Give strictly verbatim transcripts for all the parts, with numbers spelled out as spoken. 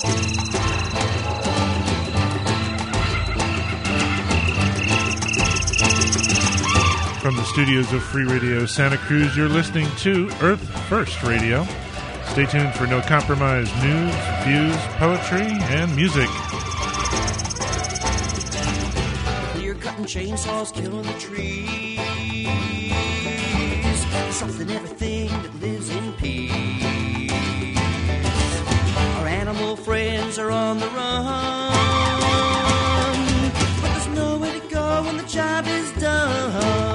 From the studios of Free Radio Santa Cruz, you're listening to Earth First Radio. Stay tuned for No Compromise news, views, poetry, and music. You're cutting chainsaws, killing the trees. Something, everything that lives in peace. Our animal friends are on the run, but there's nowhere to go when the job is done.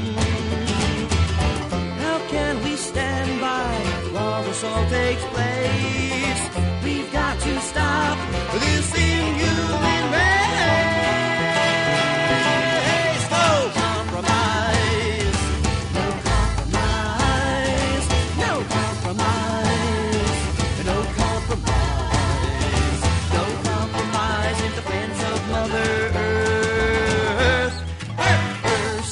Stand by while this all takes place. We've got to stop this inhuman race. No compromise, no compromise, no compromise, no compromise, no compromise in defense of Mother Earth. Earth first.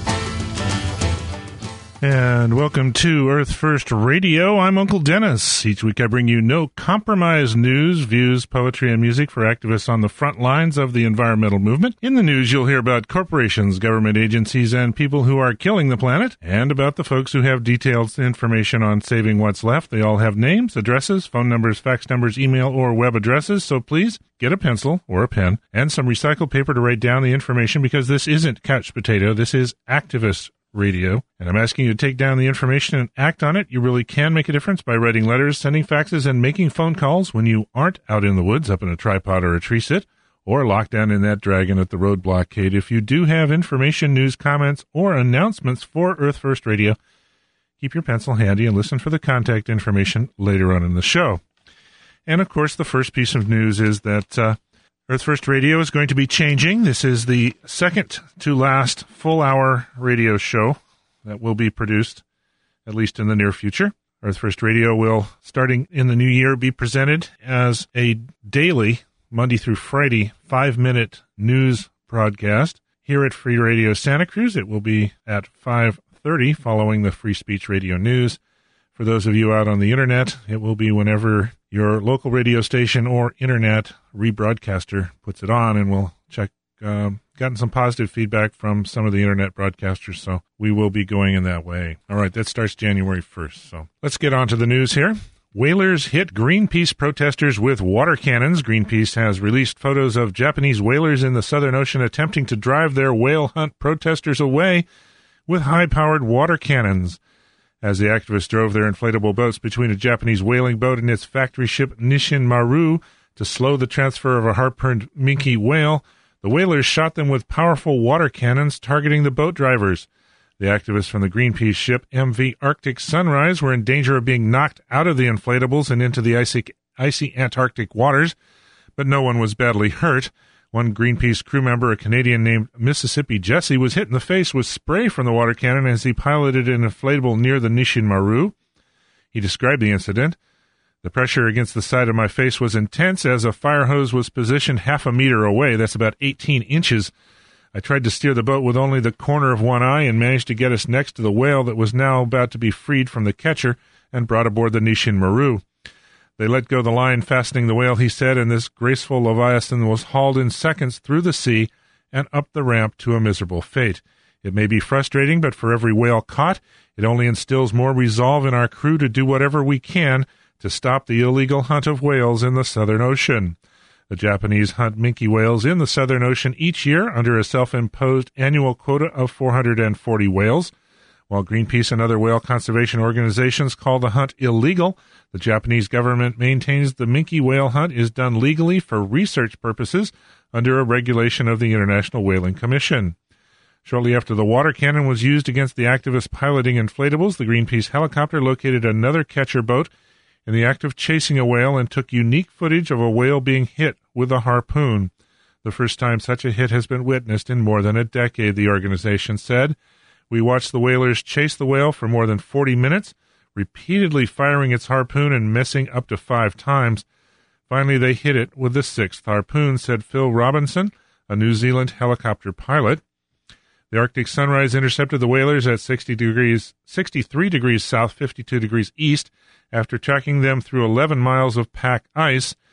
And welcome to Earth First Radio. I'm Uncle Dennis. Each week I bring you no compromise news, views, poetry, and music for activists on the front lines of the environmental movement. In the news, you'll hear about corporations, government agencies, and people who are killing the planet, and about the folks who have detailed information on saving what's left. They all have names, addresses, phone numbers, fax numbers, email, or web addresses, so please get a pencil or a pen and some recycled paper to write down the information, because this isn't couch potato. This is activist radio, and I'm asking you to take down the information and act on it. You really can make a difference by writing letters, sending faxes, and making phone calls when you aren't out in the woods up in a tripod or a tree sit, or locked down in that dragon at the road blockade. If you do have information, news, comments, or announcements for Earth First Radio, keep your pencil handy and listen for the contact information later on in the show. And, of course, the first piece of news is that uh, Earth First Radio is going to be changing. This is the second to last full-hour radio show that will be produced, at least in the near future. Earth First Radio will, starting in the new year, be presented as a daily, Monday through Friday, five-minute news broadcast. Here at Free Radio Santa Cruz, it will be at five thirty, following the Free Speech Radio News. For those of you out on the Internet, it will be whenever your local radio station or Internet rebroadcaster puts it on, and we'll check. Um, gotten some positive feedback from some of the Internet broadcasters, so we will be going in that way. All right, that starts January first, so let's get on to the news here. Whalers hit Greenpeace protesters with water cannons. Greenpeace has released photos of Japanese whalers in the Southern Ocean attempting to drive their whale hunt protesters away with high-powered water cannons. As the activists drove their inflatable boats between a Japanese whaling boat and its factory ship Nishin Maru to slow the transfer of a harpooned minke whale, the whalers shot them with powerful water cannons targeting the boat drivers. The activists from the Greenpeace ship M V Arctic Sunrise were in danger of being knocked out of the inflatables and into the icy, icy Antarctic waters, but no one was badly hurt. One Greenpeace crew member, a Canadian named Mississippi Jesse, was hit in the face with spray from the water cannon as he piloted an inflatable near the Nishin Maru. He described the incident. The pressure against the side of my face was intense as a fire hose was positioned half a meter away. That's about eighteen inches. I tried to steer the boat with only the corner of one eye and managed to get us next to the whale that was now about to be freed from the catcher and brought aboard the Nishin Maru. They let go the line fastening the whale, he said, and this graceful leviathan was hauled in seconds through the sea and up the ramp to a miserable fate. It may be frustrating, but for every whale caught, it only instills more resolve in our crew to do whatever we can to stop the illegal hunt of whales in the Southern Ocean. The Japanese hunt minke whales in the Southern Ocean each year under a self-imposed annual quota of four hundred forty whales. While Greenpeace and other whale conservation organizations call the hunt illegal, the Japanese government maintains the minke whale hunt is done legally for research purposes under a regulation of the International Whaling Commission. Shortly after the water cannon was used against the activists piloting inflatables, the Greenpeace helicopter located another catcher boat in the act of chasing a whale and took unique footage of a whale being hit with a harpoon. The first time such a hit has been witnessed in more than a decade, the organization said. We watched the whalers chase the whale for more than forty minutes, repeatedly firing its harpoon and missing up to five times. Finally, they hit it with the sixth harpoon, said Phil Robinson, a New Zealand helicopter pilot. The Arctic Sunrise intercepted the whalers at sixty degrees, sixty-three degrees south, fifty-two degrees east, after tracking them through eleven miles of pack ice.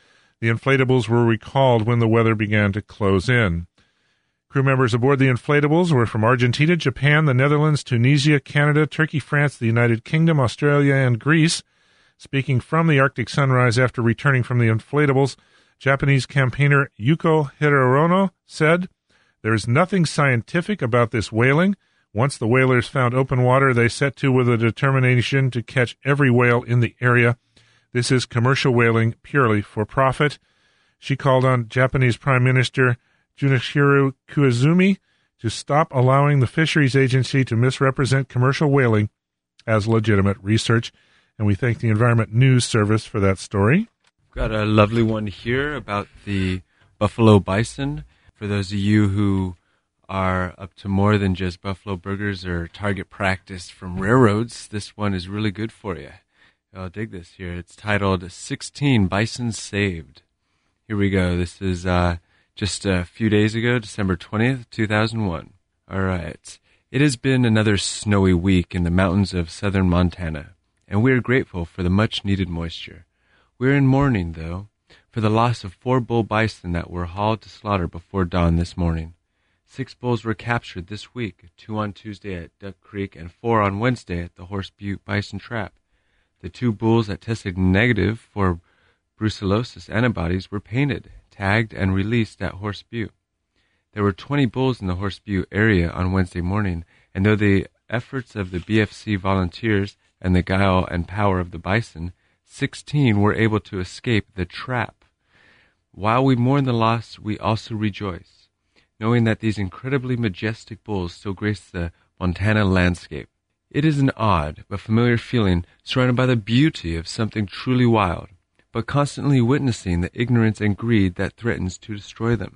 The inflatables were recalled when the weather began to close in. Crew members aboard the inflatables were from Argentina, Japan, the Netherlands, Tunisia, Canada, Turkey, France, the United Kingdom, Australia, and Greece. Speaking from the Arctic Sunrise after returning from the inflatables, Japanese campaigner Yuko Hirono said, "There is nothing scientific about this whaling. Once the whalers found open water, they set to with a determination to catch every whale in the area. This is commercial whaling purely for profit." She called on Japanese Prime Minister Junichiro Koizumi to stop allowing the fisheries agency to misrepresent commercial whaling as legitimate research. And we thank the Environment News Service for that story. Got a lovely one here about the buffalo bison. For those of you who are up to more than just buffalo burgers or target practice from railroads, this one is really good for you. I'll dig this here. It's titled sixteen Bison Saved. Here we go. This is uh, just a few days ago, December twentieth, two thousand one. All right. It has been another snowy week in the mountains of southern Montana, and we are grateful for the much-needed moisture. We are in mourning, though, for the loss of four bull bison that were hauled to slaughter before dawn this morning. Six bulls were captured this week, two on Tuesday at Duck Creek and four on Wednesday at the Horse Butte Bison Trap. The two bulls that tested negative for brucellosis antibodies were painted, tagged, and released at Horse Butte. There were twenty bulls in the Horse Butte area on Wednesday morning, and though the efforts of the B F C volunteers and the guile and power of the bison, sixteen were able to escape the trap. While we mourn the loss, we also rejoice, knowing that these incredibly majestic bulls still grace the Montana landscape. It is an odd but familiar feeling surrounded by the beauty of something truly wild, but constantly witnessing the ignorance and greed that threatens to destroy them.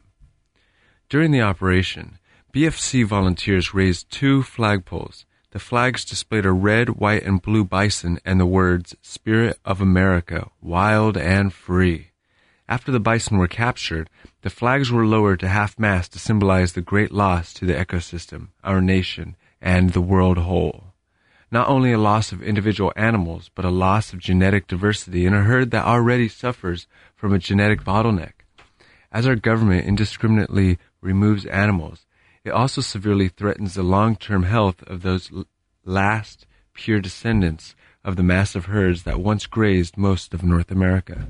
During the operation, B F C volunteers raised two flagpoles. The flags displayed a red, white, and blue bison and the words, "Spirit of America, wild and free." After the bison were captured, the flags were lowered to half-mast to symbolize the great loss to the ecosystem, our nation, and the world whole. Not only a loss of individual animals, but a loss of genetic diversity in a herd that already suffers from a genetic bottleneck. As our government indiscriminately removes animals, it also severely threatens the long-term health of those last pure descendants of the massive herds that once grazed most of North America.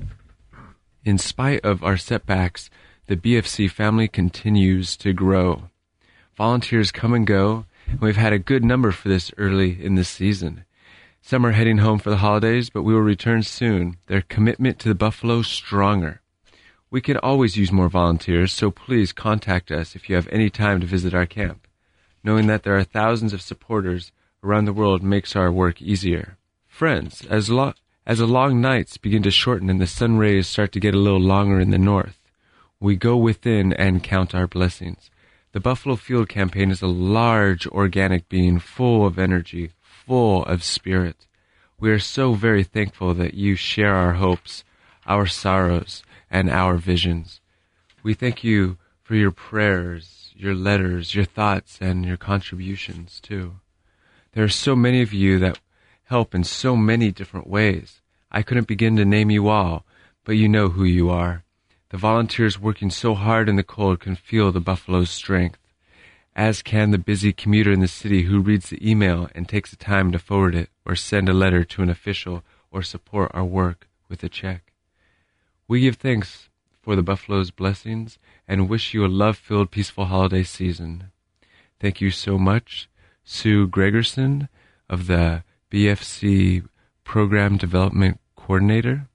In spite of our setbacks, the B F C family continues to grow. Volunteers come and go, and we've had a good number for this early in this season. Some are heading home for the holidays, but we will return soon. Their commitment to the buffalo stronger. We can always use more volunteers, so please contact us if you have any time to visit our camp. Knowing that there are thousands of supporters around the world makes our work easier. Friends, as, lo- as the long nights begin to shorten and the sun rays start to get a little longer in the north, we go within and count our blessings. The Buffalo Field Campaign is a large organic being full of energy, full of spirit. We are so very thankful that you share our hopes, our sorrows, and our visions. We thank you for your prayers, your letters, your thoughts, and your contributions, too. There are so many of you that help in so many different ways. I couldn't begin to name you all, but you know who you are. The volunteers working so hard in the cold can feel the buffalo's strength, as can the busy commuter in the city who reads the email and takes the time to forward it or send a letter to an official or support our work with a check. We give thanks for the buffalo's blessings and wish you a love-filled, peaceful holiday season. Thank you so much, Sue Gregerson of the B F C Program Development Coordinator.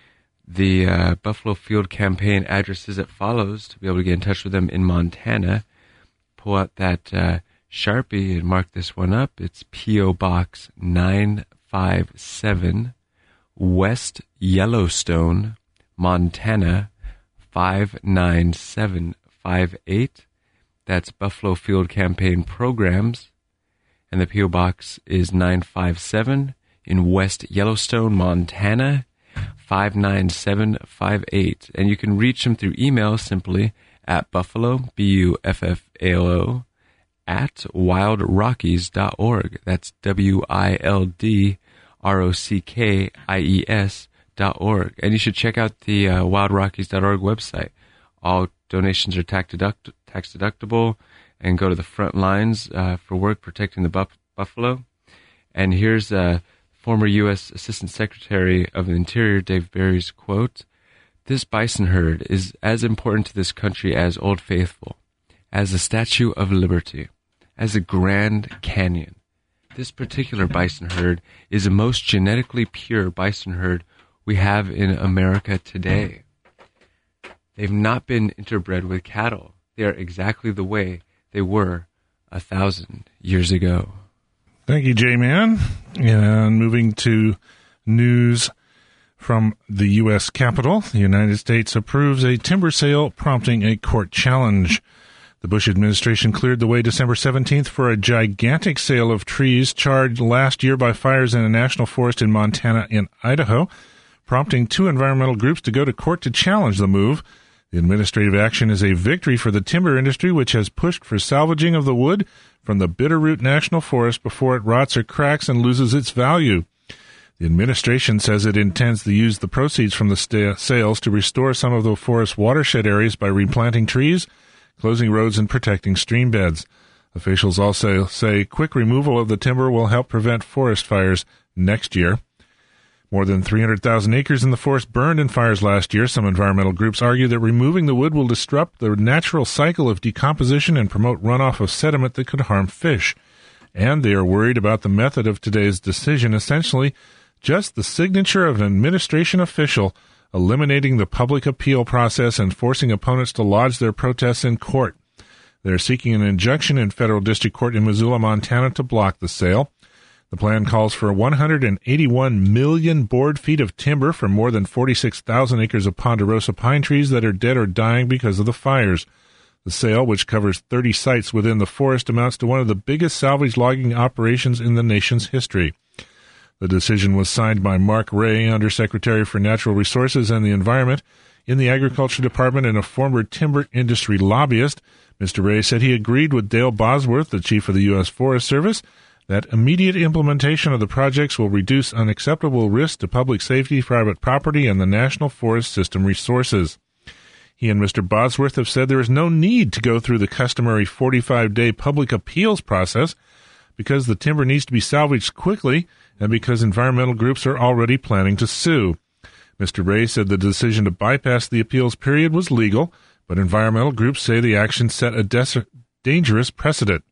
The uh, Buffalo Field Campaign address is as follows to be able to get in touch with them in Montana. Pull out that uh, Sharpie and mark this one up. It's P O Box nine five seven, West Yellowstone, Montana five nine seven five eight. That's Buffalo Field Campaign Programs. And the P O Box is nine five seven in West Yellowstone, Montana five nine seven five eight. And you can reach them through email simply at buffalo, B U F F A L O, at wild rockies dot org. That's W I L D R O C K I E S dot org. And you should check out the uh, wild rockies dot org website. All donations are tax, deduct- tax deductible and go to the front lines uh, for work protecting the buff- buffalo. And here's uh, former U S Assistant Secretary of the Interior, Dave Barry's quote: "This bison herd is as important to this country as Old Faithful, as the Statue of Liberty, as the Grand Canyon. This particular bison herd is the most genetically pure bison herd we have in America today. They've not been interbred with cattle. They are exactly the way they were a thousand years ago." Thank you, J-Man. And moving to news from the U S Capitol, the United States approves a timber sale prompting a court challenge. The Bush administration cleared the way December seventeenth for a gigantic sale of trees charred last year by fires in a national forest in Montana and Idaho, prompting two environmental groups to go to court to challenge the move. The administrative action is a victory for the timber industry, which has pushed for salvaging of the wood from the Bitterroot National Forest before it rots or cracks and loses its value. The administration says it intends to use the proceeds from the sta- sales to restore some of the forest's watershed areas by replanting trees, closing roads, and protecting stream beds. Officials also say quick removal of the timber will help prevent forest fires next year. More than three hundred thousand acres in the forest burned in fires last year. Some environmental groups argue that removing the wood will disrupt the natural cycle of decomposition and promote runoff of sediment that could harm fish. And they are worried about the method of today's decision, essentially just the signature of an administration official eliminating the public appeal process and forcing opponents to lodge their protests in court. They're seeking an injunction in federal district court in Missoula, Montana, to block the sale. The plan calls for one hundred eighty-one million board feet of timber from more than forty-six thousand acres of ponderosa pine trees that are dead or dying because of the fires. The sale, which covers thirty sites within the forest, amounts to one of the biggest salvage logging operations in the nation's history. The decision was signed by Mark Ray, Undersecretary for Natural Resources and the Environment in the Agriculture Department and a former timber industry lobbyist. Mister Ray said he agreed with Dale Bosworth, the chief of the U S Forest Service, that immediate implementation of the projects will reduce unacceptable risks to public safety, private property, and the National Forest System resources. He and Mister Bosworth have said there is no need to go through the customary forty-five day public appeals process because the timber needs to be salvaged quickly and because environmental groups are already planning to sue. Mister Ray said the decision to bypass the appeals period was legal, but environmental groups say the action set a des- dangerous precedent.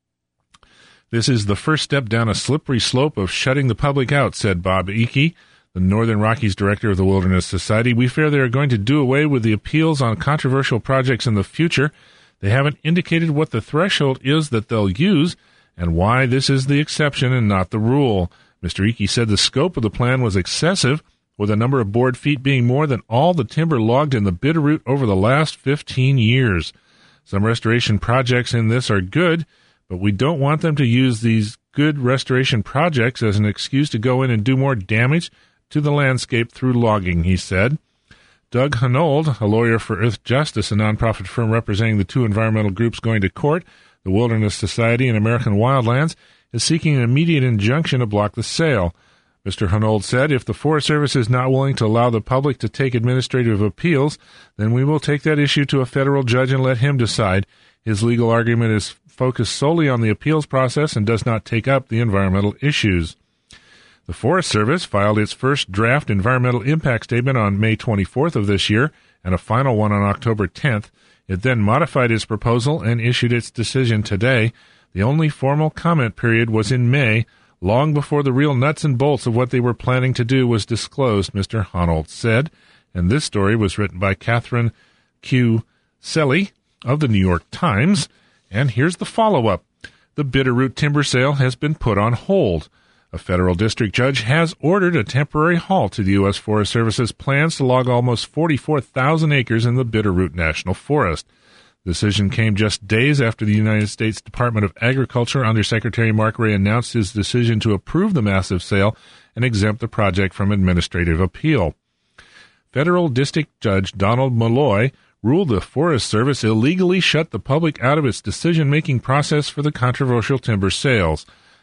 "This is the first step down a slippery slope of shutting the public out," said Bob Eakey, the Northern Rockies director of the Wilderness Society. "We fear they are going to do away with the appeals on controversial projects in the future. They haven't indicated what the threshold is that they'll use and why this is the exception and not the rule." Mister Eakey said the scope of the plan was excessive, with a number of board feet being more than all the timber logged in the Bitterroot over the last fifteen years. "Some restoration projects in this are good, but we don't want them to use these good restoration projects as an excuse to go in and do more damage to the landscape through logging," he said. Doug Hanold, a lawyer for Earth Justice, a nonprofit firm representing the two environmental groups going to court, the Wilderness Society and American Wildlands, is seeking an immediate injunction to block the sale. Mister Hanold said, "If the Forest Service is not willing to allow the public to take administrative appeals, then we will take that issue to a federal judge and let him decide. His legal argument is focused solely on the appeals process and does not take up the environmental issues." The Forest Service filed its first draft environmental impact statement on May twenty-fourth of this year and a final one on October tenth. It then modified its proposal and issued its decision today. The only formal comment period was in May, long before the real nuts and bolts of what they were planning to do was disclosed, Mister Hanold said. And this story was written by Catherine Q. Selly of the New York Times. And here's the follow-up. The Bitterroot timber sale has been put on hold. A federal district judge has ordered a temporary halt to the U S Forest Service's plans to log almost forty-four thousand acres in the Bitterroot National Forest. The decision came just days after the United States Department of Agriculture Undersecretary Mark Ray announced his decision to approve the massive sale and exempt the project from administrative appeal. Federal District Judge Donald Malloy ruled the Forest Service illegally shut the public out of its decision-making process for the controversial timber sales.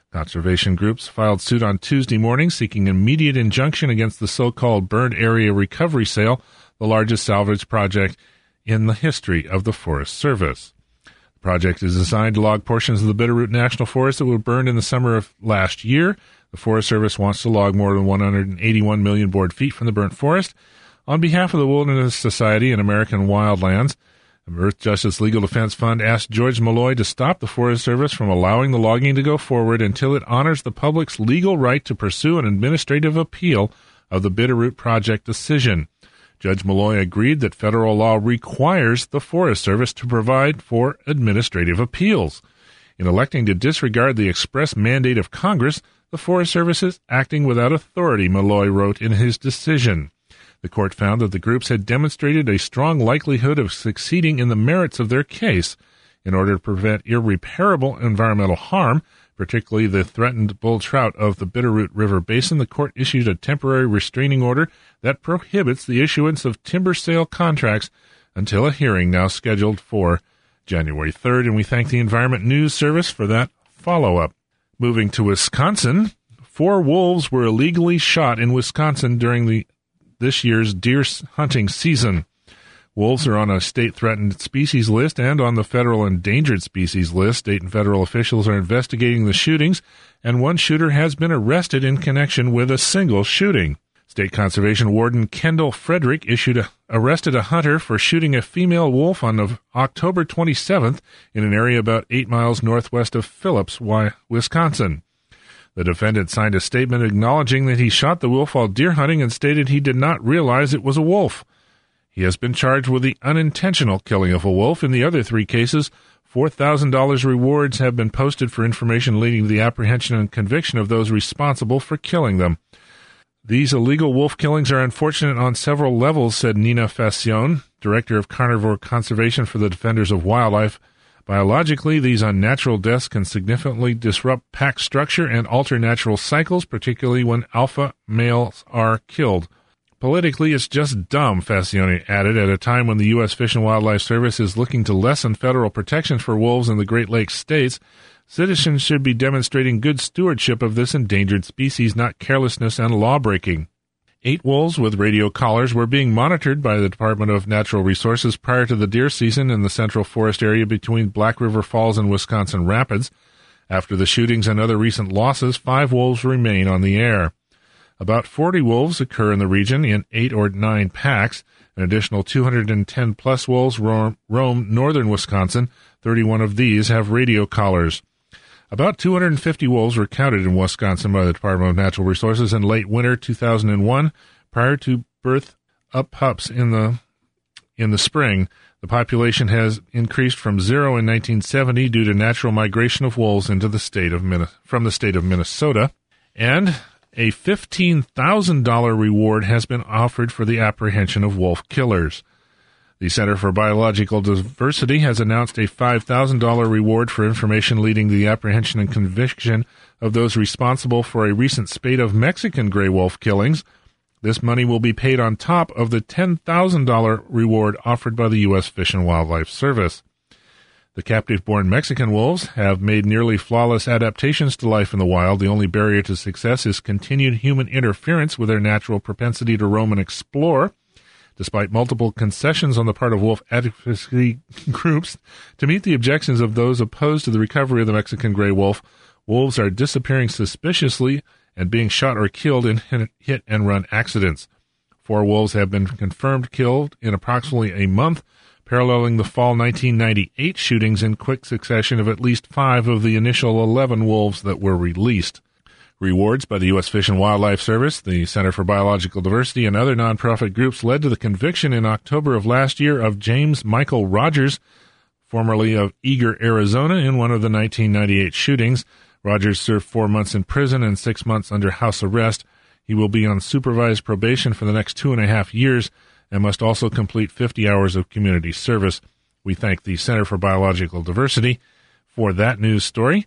Conservation groups filed suit on Tuesday morning seeking immediate injunction against the so-called Burned Area Recovery Sale, the largest salvage project in the history of the Forest Service. The project is designed to log portions of the Bitterroot National Forest that were burned in the summer of last year. The Forest Service wants to log more than one hundred eighty-one million board feet from the burnt forest. On behalf of the Wilderness Society and American Wildlands, the Earth Justice Legal Defense Fund asked George Malloy to stop the Forest Service from allowing the logging to go forward until it honors the public's legal right to pursue an administrative appeal of the Bitterroot Project decision. Judge Malloy agreed that federal law requires the Forest Service to provide for administrative appeals. In electing to disregard the express mandate of Congress, the Forest Service is acting without authority, Malloy wrote in his decision. The court found that the groups had demonstrated a strong likelihood of succeeding in the merits of their case. In order to prevent irreparable environmental harm, particularly the threatened bull trout of the Bitterroot River Basin, the court issued a temporary restraining order that prohibits the issuance of timber sale contracts until a hearing now scheduled for January third, and we thank the Environment News Service for that follow-up. Moving to Wisconsin, four wolves were illegally shot in Wisconsin during the this year's deer hunting season. Wolves are on a state-threatened species list and on the federal endangered species list. State and federal officials are investigating the shootings, and one shooter has been arrested in connection with a single shooting. State Conservation Warden Kendall Frederick issued a, arrested a hunter for shooting a female wolf on October twenty-seventh in an area about eight miles northwest of Phillips, Wisconsin. The defendant signed a statement acknowledging that he shot the wolf while deer hunting and stated he did not realize it was a wolf. He has been charged with the unintentional killing of a wolf. In the other three cases, four thousand dollars rewards have been posted for information leading to the apprehension and conviction of those responsible for killing them. These illegal wolf killings are unfortunate on several levels, said Nina Fascione, Director of Carnivore Conservation for the Defenders of Wildlife. Biologically, these unnatural deaths can significantly disrupt pack structure and alter natural cycles, particularly when alpha males are killed. Politically, it's just dumb, Fascione added, at a time when the U S Fish and Wildlife Service is looking to lessen federal protections for wolves in the Great Lakes states. Citizens should be demonstrating good stewardship of this endangered species, not carelessness and law-breaking. Eight wolves with radio collars were being monitored by the Department of Natural Resources prior to the deer season in the Central Forest area between Black River Falls and Wisconsin Rapids. After the shootings and other recent losses, five wolves remain on the air. About forty wolves occur in the region in eight or nine packs. An additional two hundred ten plus wolves roam, roam northern Wisconsin. thirty-one of these have radio collars. About two hundred fifty wolves were counted in Wisconsin by the Department of Natural Resources in late winter two thousand one. Prior to birth up pups in the in the spring, the population has increased from zero in nineteen seventy due to natural migration of wolves into the state of Min- from the state of Minnesota. And a fifteen thousand dollars reward has been offered for the apprehension of wolf killers. The Center for Biological Diversity has announced a five thousand dollars reward for information leading to the apprehension and conviction of those responsible for a recent spate of Mexican gray wolf killings. This money will be paid on top of the ten thousand dollars reward offered by the U S Fish and Wildlife Service. The captive-born Mexican wolves have made nearly flawless adaptations to life in the wild. The only barrier to success is continued human interference with their natural propensity to roam and explore. Despite multiple concessions on the part of wolf advocacy groups to meet the objections of those opposed to the recovery of the Mexican gray wolf, wolves are disappearing suspiciously and being shot or killed in hit-and-run accidents. Four wolves have been confirmed killed in approximately a month, paralleling the fall nineteen ninety-eight shootings in quick succession of at least five of the initial eleven wolves that were released. Rewards by the U S Fish and Wildlife Service, the Center for Biological Diversity, and other nonprofit groups led to the conviction in October of last year of James Michael Rogers, formerly of Eager, Arizona, in one of the nineteen ninety-eight shootings. Rogers served four months in prison and six months under house arrest. He will be on supervised probation for the next two and a half years and must also complete fifty hours of community service. We thank the Center for Biological Diversity for that news story.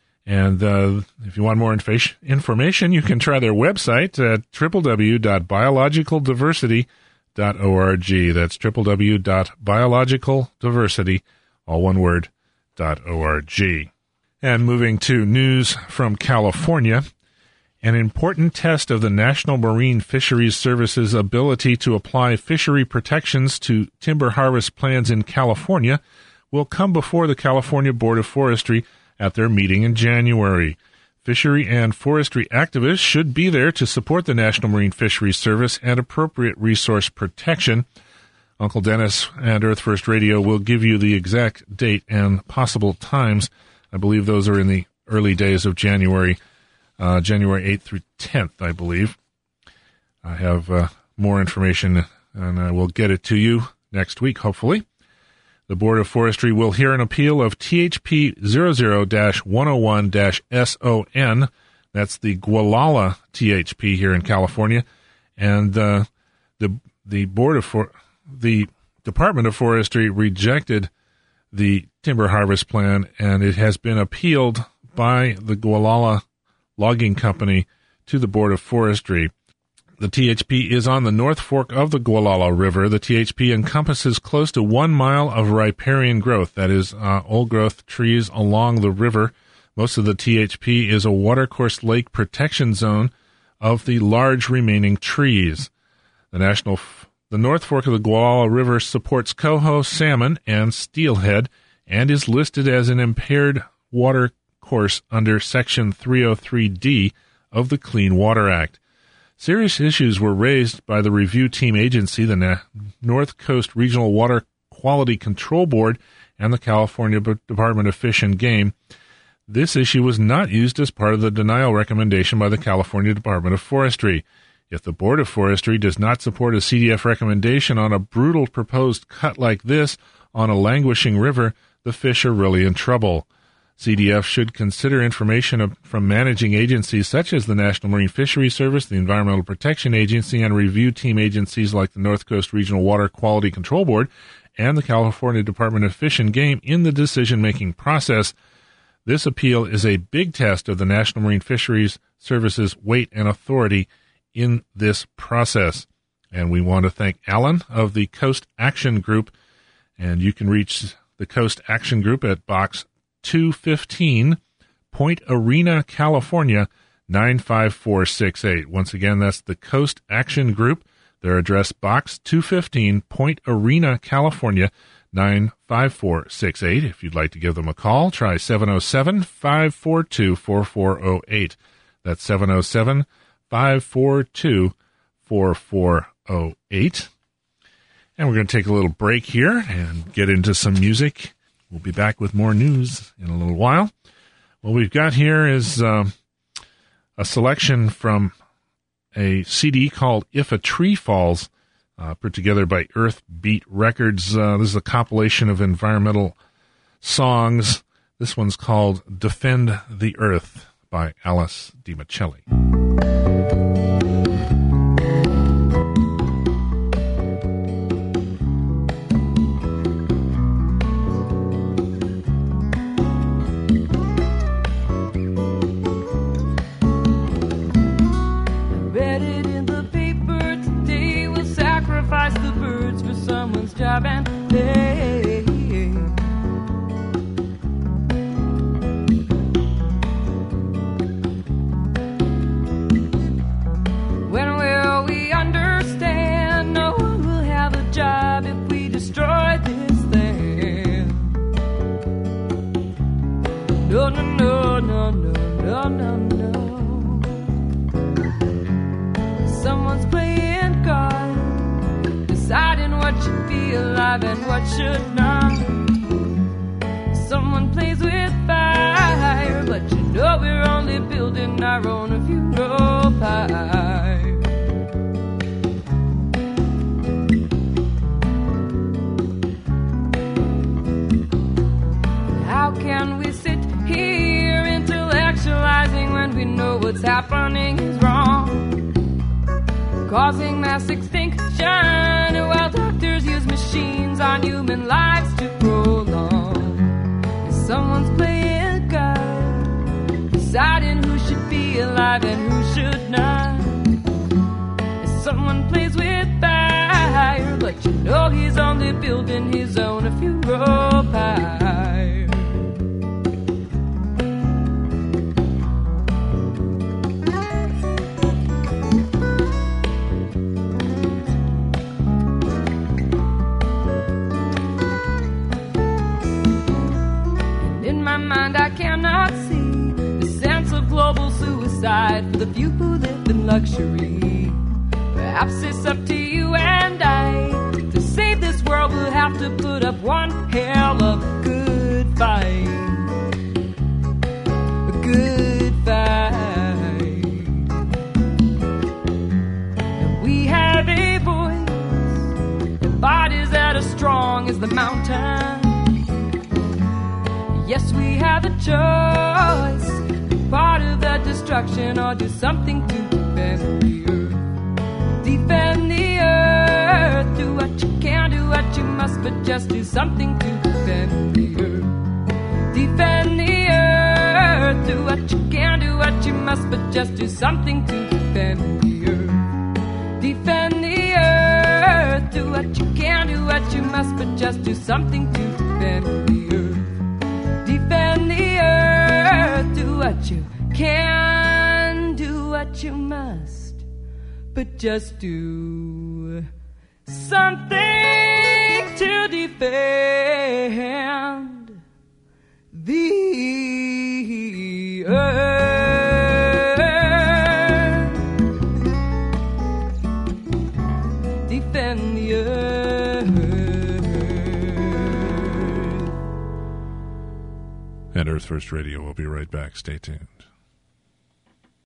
And uh, if you want more inf- information, you can try their website at w w w dot biological diversity dot org. That's w w w dot biological diversity, all one word, .org. And moving to news from California, an important test of the National Marine Fisheries Service's ability to apply fishery protections to timber harvest plans in California will come before the California Board of Forestry at their meeting in January. Fishery and forestry activists should be there to support the National Marine Fisheries Service and appropriate resource protection. Uncle Dennis and Earth First Radio will give you the exact date and possible times. I believe those are in the early days of January, uh, January eighth through tenth, I believe. I have uh, more information, and I will get it to you next week, hopefully. The Board of Forestry will hear an appeal of T H P zero zero dash one oh one dash S O N. That's the Gualala T H P here in California. And uh, the the Board of For- the Department of Forestry rejected the timber harvest plan, and it has been appealed by the Gualala Logging Company to the Board of Forestry. The T H P is on the North Fork of the Gualala River. The T H P encompasses close to one mile of riparian growth, that is, uh, old-growth trees along the river. Most of the T H P is a watercourse lake protection zone of the large remaining trees. The national, f- the North Fork of the Gualala River supports coho, salmon, and steelhead, and is listed as an impaired watercourse under Section three oh three D of the Clean Water Act. Serious issues were raised by the review team agency, the Na- North Coast Regional Water Quality Control Board, and the California B- Department of Fish and Game. This issue was not used as part of the denial recommendation by the California Department of Forestry. If the Board of Forestry does not support a C D F recommendation on a brutal proposed cut like this on a languishing river, the fish are really in trouble. C D F should consider information from managing agencies such as the National Marine Fisheries Service, the Environmental Protection Agency, and review team agencies like the North Coast Regional Water Quality Control Board and the California Department of Fish and Game in the decision-making process. This appeal is a big test of the National Marine Fisheries Service's weight and authority in this process. And we want to thank Alan of the Coast Action Group, and you can reach the Coast Action Group at Box two fifteen, Point Arena, California, nine five four six eight. Once again, that's the Coast Action Group. Their address, Box two fifteen, Point Arena, California, nine five four six eight. If you'd like to give them a call, try seven oh seven, five four two, four four oh eight. That's seven oh seven, five four two, four four oh eight. And we're going to take a little break here and get into some music. We'll be back with more news in a little while. What we've got here is uh, a selection from a C D called If a Tree Falls, uh, put together by Earth Beat Records. Uh, this is a compilation of environmental songs. This one's called Defend the Earth by Alice DiMichele. Job and pay. When will we understand? No one will have a job if we destroy this thing. No, no, no, no, no, no, no, no. Someone's playing God, deciding what should be alive and what should not. Someone plays with fire, but you know we're only building our own funeral pyre. How can we sit here intellectualizing when we know what's happening is wrong? Causing mass extinction while doctors use machines on human lives to prolong. Someone's playing God, deciding who should be alive and who should not. Someone plays with fire, but you know he's only building his own funeral pyre. the few who live in luxury. Perhaps it's up to you and I. To save this world, we'll have to put up one hell of a good fight. A good fight. And we have a voice and bodies that are strong as the mountain. Yes, we have a choice. Be part of the destruction or do something to defend the earth. Defend the earth. Do what you can, do what you must, but just do something to defend the earth. Defend the earth. Do what you can, do what you must, but just do something to defend the earth. Defend the earth. Do what you can, do what you must, but just do something to defend the earth. Defend the earth. Do what you can, do what you must, but just do something to defend the earth. Defend the earth. And Earth First Radio will be right back. Stay tuned.